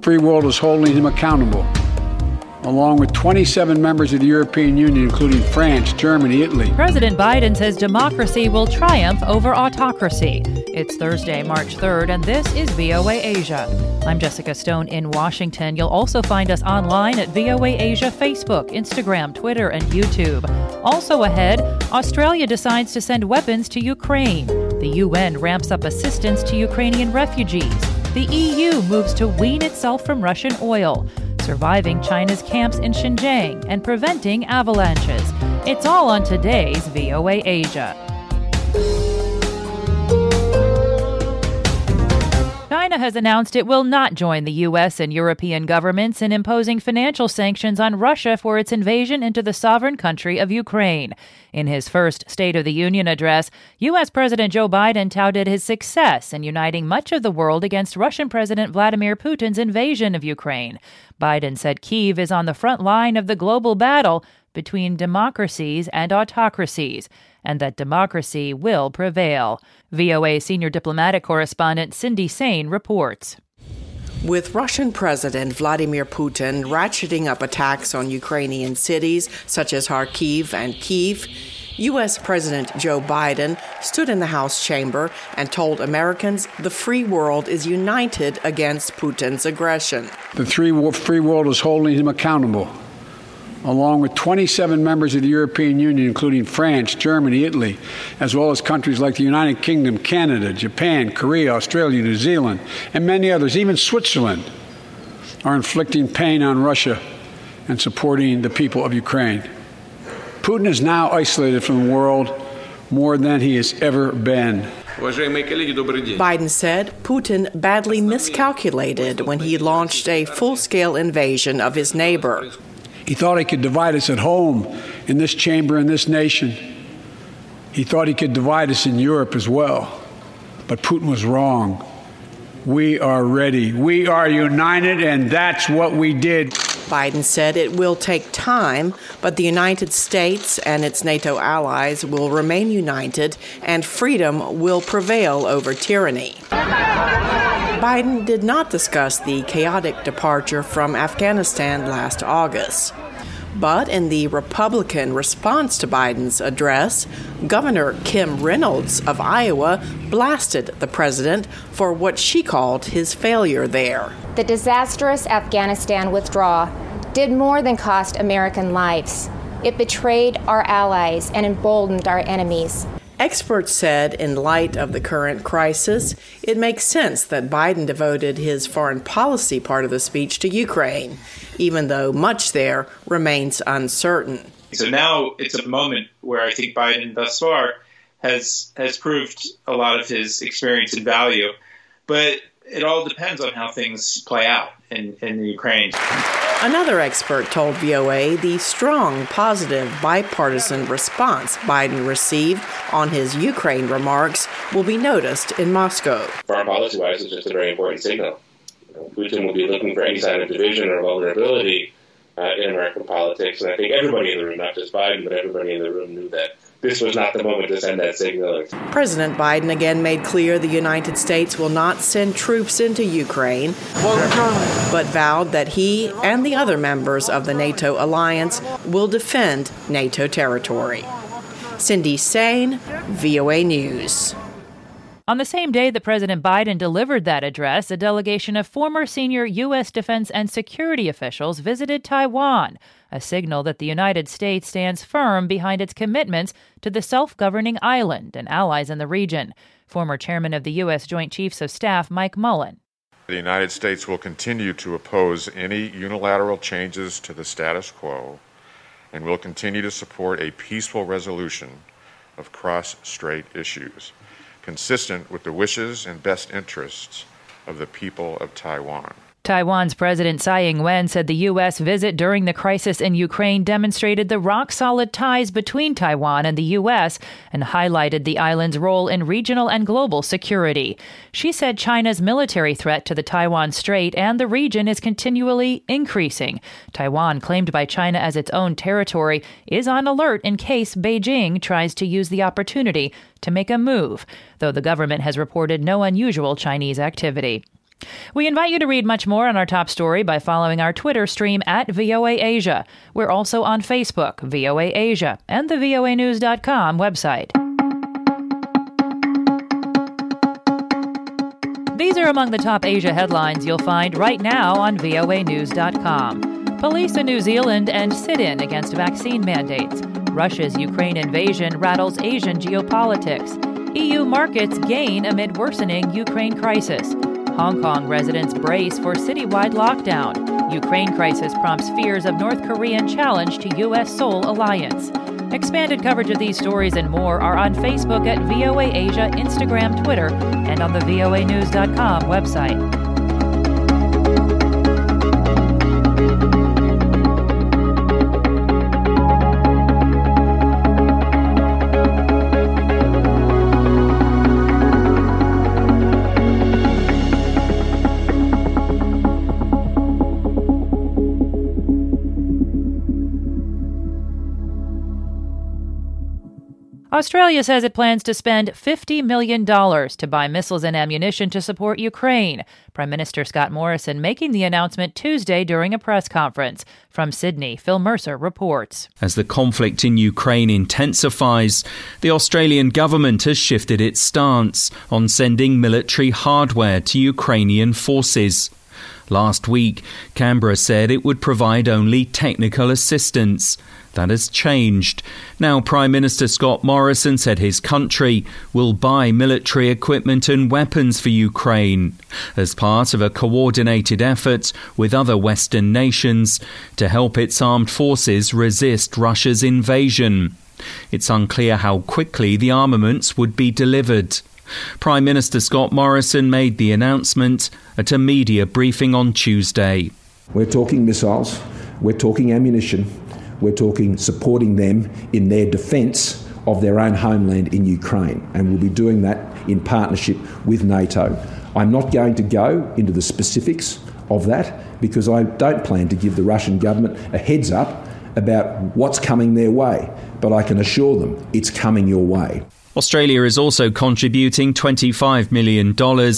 free world is holding him accountable, along with 27 members of the European Union, including France, Germany, Italy. President Biden says democracy will triumph over autocracy. It's Thursday, March 3rd, and this is VOA Asia. I'm Jessica Stone in Washington. You'll also find us online at VOA Asia Facebook, Instagram, Twitter, and YouTube. Also ahead, Australia decides to send weapons to Ukraine. The UN ramps up assistance to Ukrainian refugees. The EU moves to wean itself from Russian oil, surviving China's camps in Xinjiang and preventing avalanches. It's all on today's VOA Asia. China has announced it will not join the U.S. and European governments in imposing financial sanctions on Russia for its invasion into the sovereign country of Ukraine. In his first State of the Union address, U.S. President Joe Biden touted his success in uniting much of the world against Russian President Vladimir Putin's invasion of Ukraine. Biden said Kyiv is on the front line of the global battle between democracies and autocracies, and that democracy will prevail. VOA senior diplomatic correspondent Cindy Saine reports. With Russian President Vladimir Putin ratcheting up attacks on Ukrainian cities such as Kharkiv and Kyiv, U.S. President Joe Biden stood in the House chamber and told Americans the free world is united against Putin's aggression. The free world is holding him accountable, along with 27 members of the European Union, including France, Germany, Italy, as well as countries like the United Kingdom, Canada, Japan, Korea, Australia, New Zealand, and many others. Even Switzerland are inflicting pain on Russia and supporting the people of Ukraine. Putin is now isolated from the world more than he has ever been. Biden said Putin badly miscalculated when he launched a full-scale invasion of his neighbor. He thought he could divide us at home, in this chamber, in this nation. He thought he could divide us in Europe as well. But Putin was wrong. We are ready. We are united, and that's what we did. Biden said it will take time, but the United States and its NATO allies will remain united, and freedom will prevail over tyranny. Biden did not discuss the chaotic departure from Afghanistan last August. But in the Republican response to Biden's address, Governor Kim Reynolds of Iowa blasted the president for what she called his failure there. The disastrous Afghanistan withdrawal did more than cost American lives. It betrayed our allies and emboldened our enemies. Experts said in light of the current crisis, it makes sense that Biden devoted his foreign policy part of the speech to Ukraine, even though much there remains uncertain. So now it's a moment where I think Biden thus far has proved a lot of his experience and value, but it all depends on how things play out in the Ukraine. Another expert told VOA the strong, positive, bipartisan response Biden received on his Ukraine remarks will be noticed in Moscow. Foreign policy-wise, it's just a very important signal. Putin will be looking for any sign of division or vulnerability in American politics, and I think everybody in the room, not just Biden, but everybody in the room knew that this was not the moment to send that signal. President Biden again made clear the United States will not send troops into Ukraine, but vowed that he and the other members of the NATO alliance will defend NATO territory. Cindy Saine, VOA News. On the same day that President Biden delivered that address, a delegation of former senior U.S. defense and security officials visited Taiwan, a signal that the United States stands firm behind its commitments to the self-governing island and allies in the region. Former chairman of the U.S. Joint Chiefs of Staff, Mike Mullen. The United States will continue to oppose any unilateral changes to the status quo and will continue to support a peaceful resolution of cross-strait issues, consistent with the wishes and best interests of the people of Taiwan. Taiwan's President Tsai Ing-wen said the U.S. visit during the crisis in Ukraine demonstrated the rock-solid ties between Taiwan and the U.S. and highlighted the island's role in regional and global security. She said China's military threat to the Taiwan Strait and the region is continually increasing. Taiwan, claimed by China as its own territory, is on alert in case Beijing tries to use the opportunity to make a move, though the government has reported no unusual Chinese activity. We invite you to read much more on our top story by following our Twitter stream at VOA Asia. We're also on Facebook, VOA Asia, and the voanews.com website. These are among the top Asia headlines you'll find right now on voanews.com. Police in New Zealand end sit-in against vaccine mandates. Russia's Ukraine invasion rattles Asian geopolitics. EU markets gain amid worsening Ukraine crisis. Hong Kong residents brace for citywide lockdown. Ukraine crisis prompts fears of North Korean challenge to U.S.-Seoul alliance. Expanded coverage of these stories and more are on Facebook at VOA Asia, Instagram, Twitter, and on the voanews.com website. Australia says it plans to spend $50 million to buy missiles and ammunition to support Ukraine. Prime Minister Scott Morrison making the announcement Tuesday during a press conference. From Sydney, Phil Mercer reports. As the conflict in Ukraine intensifies, the Australian government has shifted its stance on sending military hardware to Ukrainian forces. Last week, Canberra said it would provide only technical assistance. That has changed. Now Prime Minister Scott Morrison said his country will buy military equipment and weapons for Ukraine as part of a coordinated effort with other Western nations to help its armed forces resist Russia's invasion. It's unclear how quickly the armaments would be delivered. Prime Minister Scott Morrison made the announcement at a media briefing on Tuesday. We're talking missiles, we're talking ammunition, we're talking supporting them in their defence of their own homeland in Ukraine, and we'll be doing that in partnership with NATO. I'm not going to go into the specifics of that because I don't plan to give the Russian government a heads up about what's coming their way, but I can assure them it's coming your way. Australia is also contributing $25 million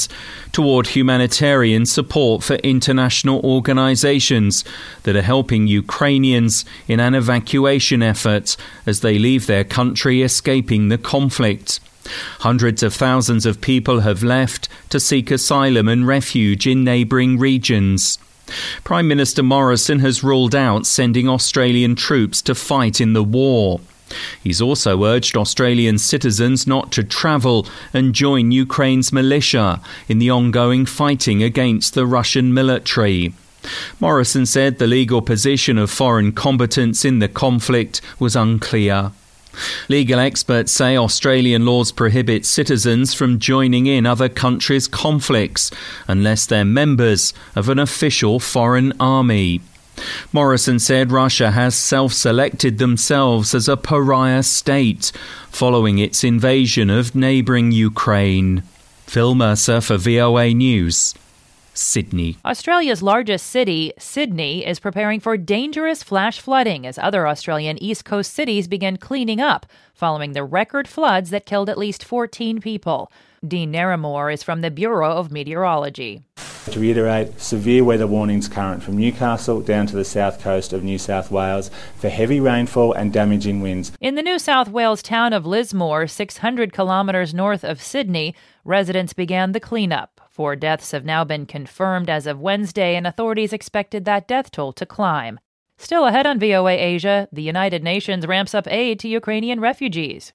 toward humanitarian support for international organisations that are helping Ukrainians in an evacuation effort as they leave their country escaping the conflict. Hundreds of thousands of people have left to seek asylum and refuge in neighbouring regions. Prime Minister Morrison has ruled out sending Australian troops to fight in the war. He's also urged Australian citizens not to travel and join Ukraine's militia in the ongoing fighting against the Russian military. Morrison said the legal position of foreign combatants in the conflict was unclear. Legal experts say Australian laws prohibit citizens from joining in other countries' conflicts unless they're members of an official foreign army. Morrison said Russia has self-selected themselves as a pariah state following its invasion of neighbouring Ukraine. Phil Mercer for VOA News, Sydney. Australia's largest city, Sydney, is preparing for dangerous flash flooding as other Australian East Coast cities begin cleaning up following the record floods that killed at least 14 people. Dean Naramore is from the Bureau of Meteorology. To reiterate, severe weather warnings current from Newcastle down to the south coast of New South Wales for heavy rainfall and damaging winds. In the New South Wales town of Lismore, 600 kilometres north of Sydney, residents began the cleanup. 4 deaths have now been confirmed as of Wednesday, and authorities expected that death toll to climb. Still ahead on VOA Asia, the United Nations ramps up aid to Ukrainian refugees.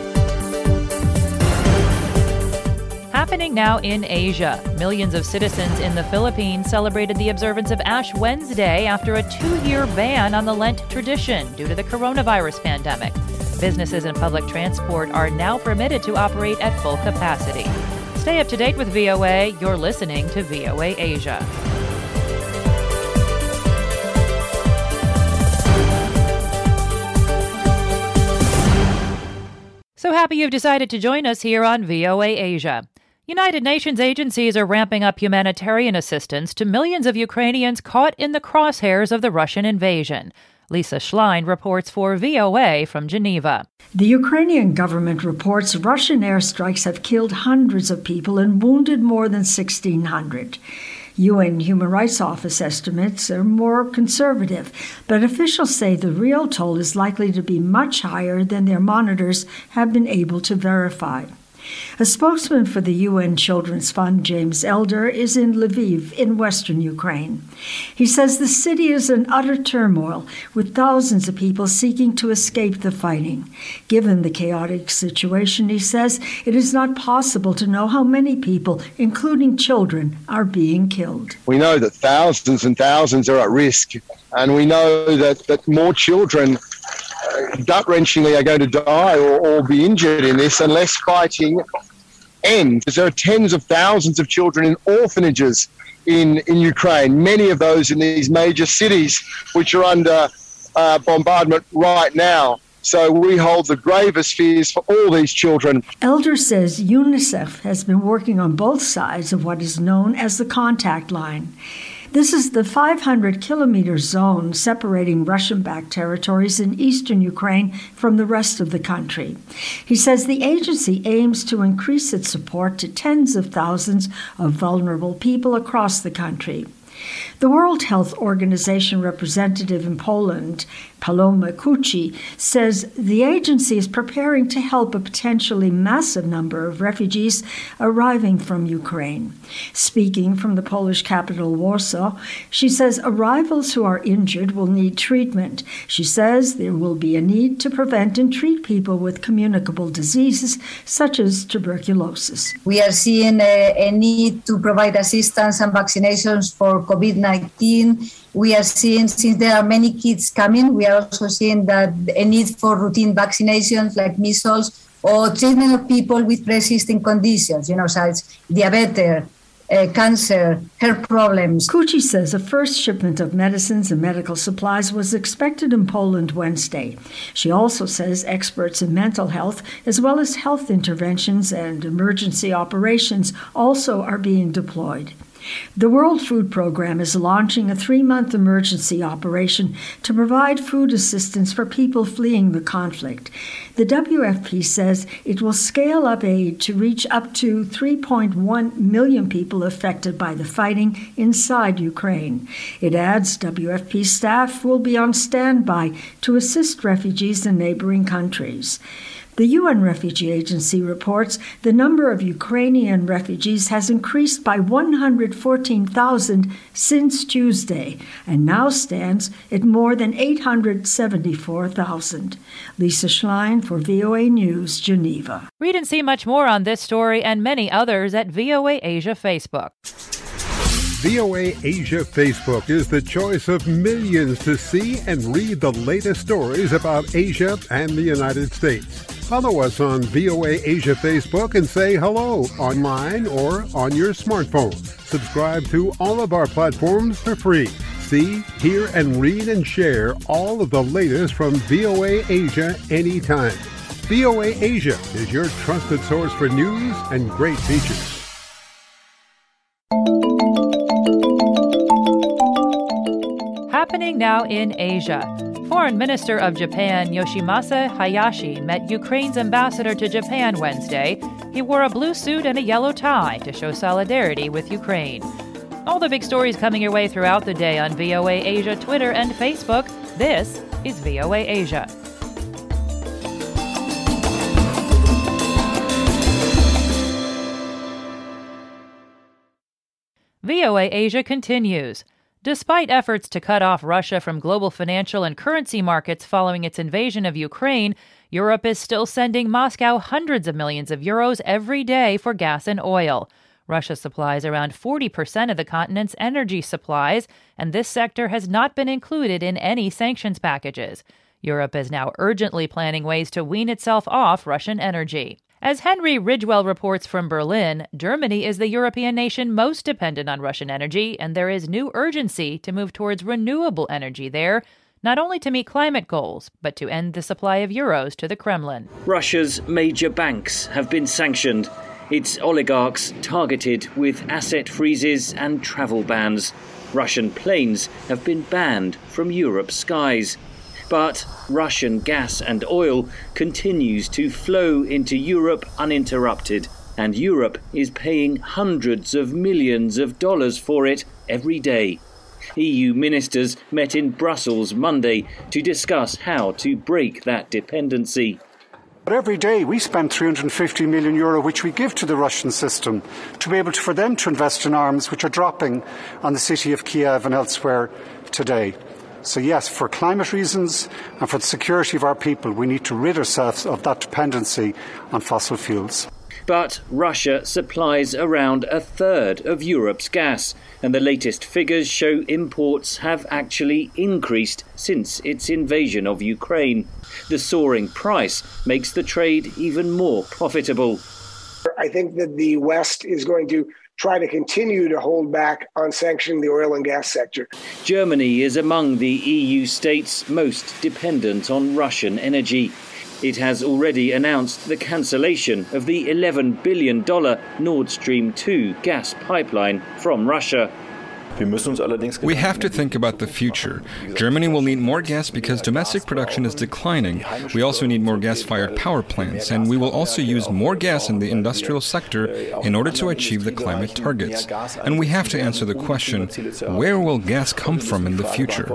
Happening now in Asia. Millions of citizens in the Philippines celebrated the observance of Ash Wednesday after a 2-year ban on the Lent tradition due to the coronavirus pandemic. Businesses and public transport are now permitted to operate at full capacity. Stay up to date with VOA. You're listening to VOA Asia. So happy you've decided to join us here on VOA Asia. United Nations agencies are ramping up humanitarian assistance to millions of Ukrainians caught in the crosshairs of the Russian invasion. Lisa Schlein reports for VOA from Geneva. The Ukrainian government reports Russian airstrikes have killed hundreds of people and wounded more than 1,600. UN Human Rights Office estimates are more conservative, but officials say the real toll is likely to be much higher than their monitors have been able to verify. A spokesman for the UN Children's Fund, James Elder, is in Lviv in western Ukraine. He says the city is in utter turmoil, with thousands of people seeking to escape the fighting. Given the chaotic situation, he says, it is not possible to know how many people, including children, are being killed. We know that thousands and thousands are at risk, and we know that more children gut-wrenchingly are going to die or be injured in this unless fighting ends. There are tens of thousands of children in orphanages in Ukraine, many of those in these major cities which are under bombardment right now. So we hold the gravest fears for all these children. Elder says UNICEF has been working on both sides of what is known as the contact line. This is the 500-kilometer zone separating Russian-backed territories in eastern Ukraine from the rest of the country. He says the agency aims to increase its support to tens of thousands of vulnerable people across the country. The World Health Organization representative in Poland, Paloma Kuczi, says the agency is preparing to help a potentially massive number of refugees arriving from Ukraine. Speaking from the Polish capital, Warsaw, she says arrivals who are injured will need treatment. She says there will be a need to prevent and treat people with communicable diseases such as tuberculosis. We are seeing a need to provide assistance and vaccinations for COVID-19. We are seeing, since there are many kids coming, we are also seeing that a need for routine vaccinations like measles or treatment of people with pre-existing conditions, such as diabetes, cancer, heart problems. Kuczi says a first shipment of medicines and medical supplies was expected in Poland Wednesday. She also says experts in mental health, as well as health interventions and emergency operations, also are being deployed. The World Food Programme is launching a 3-month emergency operation to provide food assistance for people fleeing the conflict. The WFP says it will scale up aid to reach up to 3.1 million people affected by the fighting inside Ukraine. It adds WFP staff will be on standby to assist refugees in neighboring countries. The UN Refugee Agency reports the number of Ukrainian refugees has increased by 114,000 since Tuesday and now stands at more than 874,000. Lisa Schlein for VOA News, Geneva. Read and see much more on this story and many others at VOA Asia Facebook. VOA Asia Facebook is the choice of millions to see and read the latest stories about Asia and the United States. Follow us on VOA Asia Facebook and say hello online or on your smartphone. Subscribe to all of our platforms for free. See, hear, and read and share all of the latest from VOA Asia anytime. VOA Asia is your trusted source for news and great features. Happening now in Asia. Foreign Minister of Japan Yoshimasa Hayashi met Ukraine's ambassador to Japan Wednesday. He wore a blue suit and a yellow tie to show solidarity with Ukraine. All the big stories coming your way throughout the day on VOA Asia, Twitter, and Facebook. This is VOA Asia. VOA Asia continues. Despite efforts to cut off Russia from global financial and currency markets following its invasion of Ukraine, Europe is still sending Moscow hundreds of millions of euros every day for gas and oil. Russia supplies around 40% of the continent's energy supplies, and this sector has not been included in any sanctions packages. Europe is now urgently planning ways to wean itself off Russian energy. As Henry Ridgewell reports from Berlin, Germany is the European nation most dependent on Russian energy, and there is new urgency to move towards renewable energy there, not only to meet climate goals, but to end the supply of euros to the Kremlin. Russia's major banks have been sanctioned, its oligarchs targeted with asset freezes and travel bans. Russian planes have been banned from Europe's skies. But Russian gas and oil continues to flow into Europe uninterrupted, and Europe is paying hundreds of millions of dollars for it every day. EU ministers met in Brussels Monday to discuss how to break that dependency. But every day we spend €350 million, which we give to the Russian system, to be able for them to invest in arms, which are dropping on the city of Kiev and elsewhere today. So yes, for climate reasons and for the security of our people, we need to rid ourselves of that dependency on fossil fuels. But Russia supplies around a third of Europe's gas, and the latest figures show imports have actually increased since its invasion of Ukraine. The soaring price makes the trade even more profitable. I think that the West is going to try to continue to hold back on sanctioning the oil and gas sector. Germany is among the EU states most dependent on Russian energy. It has already announced the cancellation of the $11 billion Nord Stream 2 gas pipeline from Russia. We have to think about the future. Germany will need more gas because domestic production is declining. We also need more gas-fired power plants, and we will also use more gas in the industrial sector in order to achieve the climate targets. And we have to answer the question, where will gas come from in the future?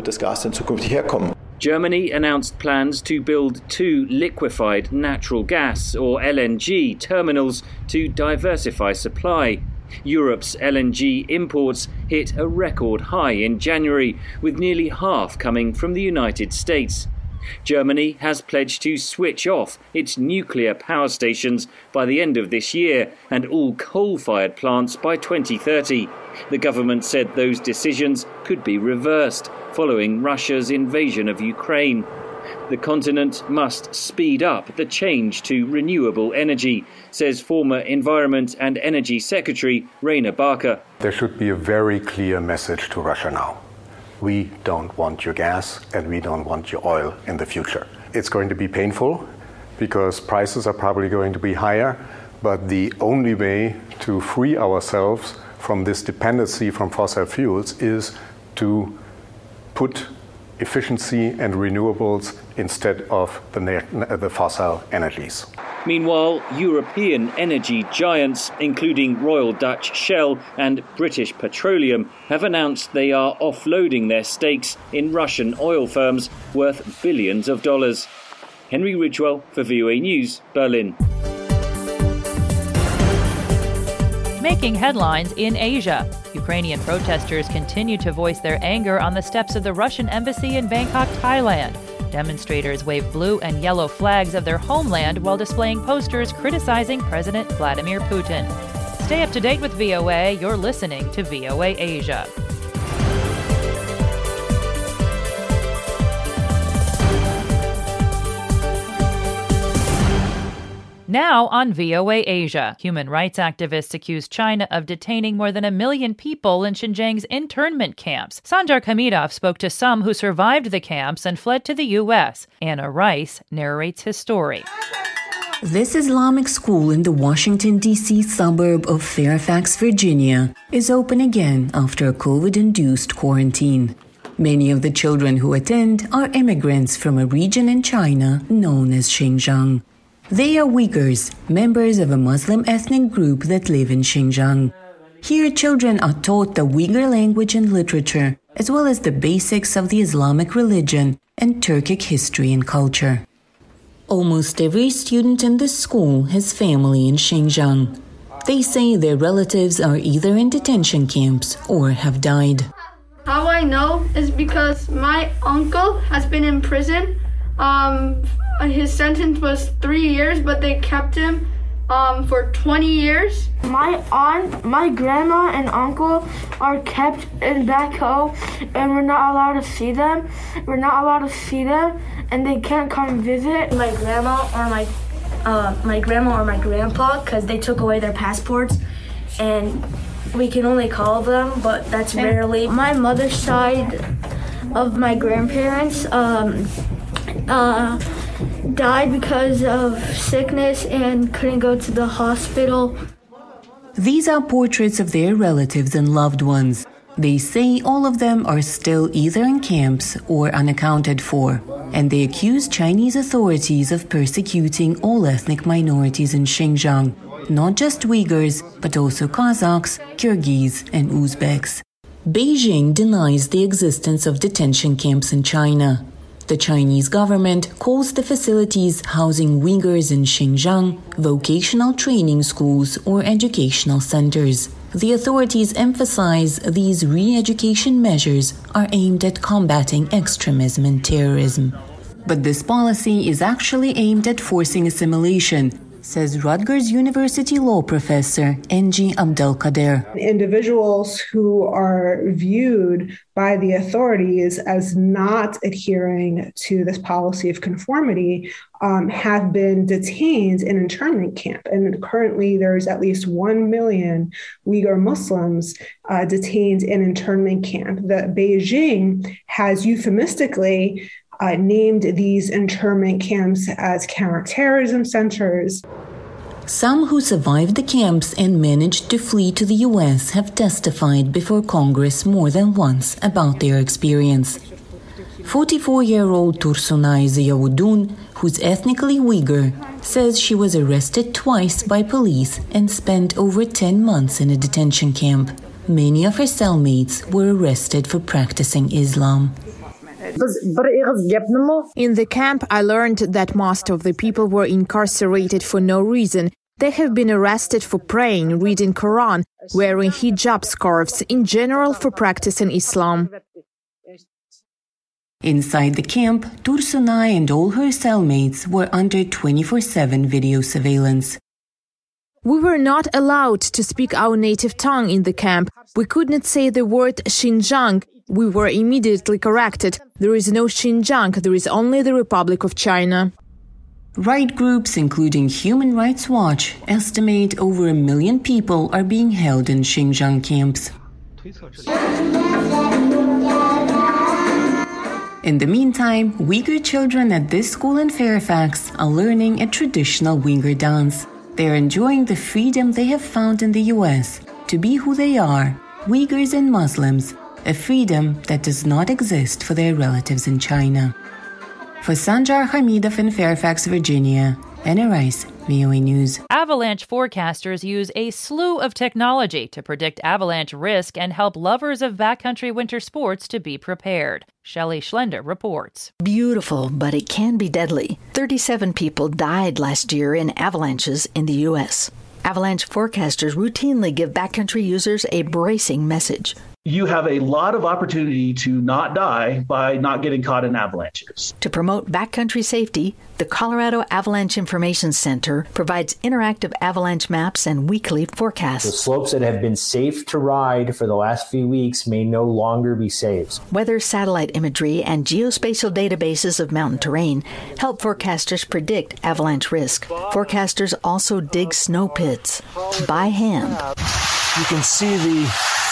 Germany announced plans to build 2 liquefied natural gas, or LNG, terminals to diversify supply. Europe's LNG imports hit a record high in January, with nearly half coming from the United States. Germany has pledged to switch off its nuclear power stations by the end of this year and all coal-fired plants by 2030. The government said those decisions could be reversed following Russia's invasion of Ukraine. The continent must speed up the change to renewable energy, says former Environment and Energy Secretary Rainer Barker. There should be a very clear message to Russia now. We don't want your gas and we don't want your oil in the future. It's going to be painful because prices are probably going to be higher, but the only way to free ourselves from this dependency from fossil fuels is to put efficiency and renewables instead of the fossil energies. Meanwhile, European energy giants, including Royal Dutch Shell and British Petroleum, have announced they are offloading their stakes in Russian oil firms worth billions of dollars. Henry Ridgwell for VOA News, Berlin. Making headlines in Asia. Ukrainian protesters continue to voice their anger on the steps of the Russian embassy in Bangkok, Thailand. Demonstrators wave blue and yellow flags of their homeland while displaying posters criticizing President Vladimir Putin. Stay up to date with VOA. You're listening to VOA Asia. Now on VOA Asia, human rights activists accuse China of detaining more than 1 million people in Xinjiang's internment camps. Sandar Kamidov spoke to some who survived the camps and fled to the U.S. Anna Rice narrates his story. This Islamic school in the Washington, D.C. suburb of Fairfax, Virginia, is open again after a COVID-induced quarantine. Many of the children who attend are immigrants from a region in China known as Xinjiang. They are Uyghurs, members of a Muslim ethnic group that live in Xinjiang. Here, children are taught the Uyghur language and literature, as well as the basics of the Islamic religion and Turkic history and culture. Almost every student in this school has family in Xinjiang. They say their relatives are either in detention camps or have died. How I know is because my uncle has been in prison. His sentence was 3 years, but they kept him for 20 years. My aunt, my grandma, and uncle are kept in back home, and we're not allowed to see them. And they can't come visit. My grandma or my grandpa, because they took away their passports, and we can only call them, but that's rarely. My mother's side of my grandparents died because of sickness and couldn't go to the hospital. These are portraits of their relatives and loved ones. They say all of them are still either in camps or unaccounted for, and they accuse Chinese authorities of persecuting all ethnic minorities in Xinjiang, not just Uyghurs, but also Kazakhs, Kyrgyz, and Uzbeks. Beijing denies the existence of detention camps in China. The Chinese government calls the facilities housing Uyghurs in Xinjiang vocational training schools or educational centers. The authorities emphasize these re-education measures are aimed at combating extremism and terrorism. But this policy is actually aimed at forcing assimilation, says Rutgers University law professor Enji Abdelkader. Individuals who are viewed by the authorities as not adhering to this policy of conformity have been detained in internment camp. And currently there's at least 1 million Uyghur Muslims detained in internment camp. The Beijing has euphemistically named these internment camps as counterterrorism centers. Some who survived the camps and managed to flee to the U.S. have testified before Congress more than once about their experience. 44-year-old Tursunay Ziyaudun, who's ethnically Uyghur, says she was arrested twice by police and spent over 10 months in a detention camp. Many of her cellmates were arrested for practicing Islam. In the camp, I learned that most of the people were incarcerated for no reason. They have been arrested for praying, reading Quran, wearing hijab scarves, in general for practicing Islam. Inside the camp, Tursunay and all her cellmates were under 24/7 video surveillance. We were not allowed to speak our native tongue in the camp. We could not say the word Xinjiang. We were immediately corrected. There is no Xinjiang, there is only the Republic of China. Right groups, including Human Rights Watch, estimate over 1 million people are being held in Xinjiang camps. In the meantime, Uyghur children at this school in Fairfax are learning a traditional Uyghur dance. They are enjoying the freedom they have found in the U.S. to be who they are, Uyghurs and Muslims, a freedom that does not exist for their relatives in China. For Sanjar Hamidov in Fairfax, Virginia, Anna Rice, VOA News. Avalanche forecasters use a slew of technology to predict avalanche risk and help lovers of backcountry winter sports to be prepared. Shelley Schlender reports. Beautiful, but it can be deadly. 37 people died last year in avalanches in the U.S. Avalanche forecasters routinely give backcountry users a bracing message. You have a lot of opportunity to not die by not getting caught in avalanches. To promote backcountry safety, the Colorado Avalanche Information Center provides interactive avalanche maps and weekly forecasts. The slopes that have been safe to ride for the last few weeks may no longer be safe. Weather satellite imagery and geospatial databases of mountain terrain help forecasters predict avalanche risk. Forecasters also dig snow pits by hand. You can see the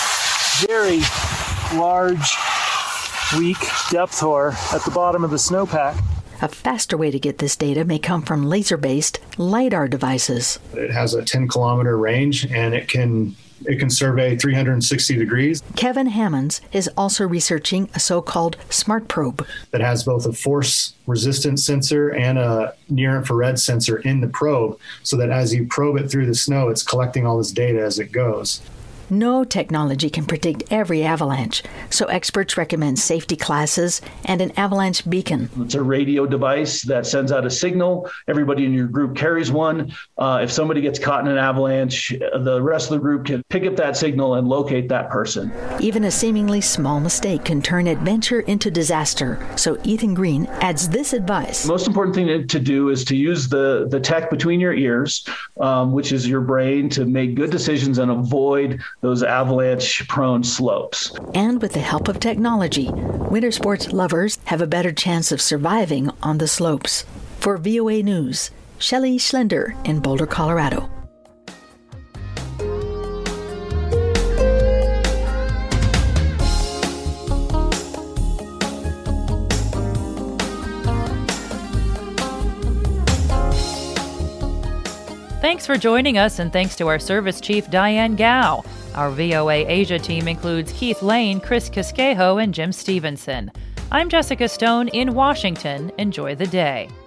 very large, weak depth hoar at the bottom of the snowpack. A faster way to get this data may come from laser-based LiDAR devices. It has a 10-kilometer range, and it can survey 360 degrees. Kevin Hammonds is also researching a so-called smart probe that has both a force-resistant sensor and a near-infrared sensor in the probe, so that as you probe it through the snow, it's collecting all this data as it goes. No technology can predict every avalanche, so experts recommend safety classes and an avalanche beacon. It's a radio device that sends out a signal. Everybody in your group carries one. If somebody gets caught in an avalanche, the rest of the group can pick up that signal and locate that person. Even a seemingly small mistake can turn adventure into disaster, so Ethan Green adds this advice. The most important thing to do is to use the tech between your ears, which is your brain, to make good decisions and avoid those avalanche-prone slopes. And with the help of technology, winter sports lovers have a better chance of surviving on the slopes. For VOA News, Shelley Schlender in Boulder, Colorado. Thanks for joining us, and thanks to our service chief, Diane Gao. Our VOA Asia team includes Keith Lane, Chris Casquejo, and Jim Stevenson. I'm Jessica Stone in Washington. Enjoy the day.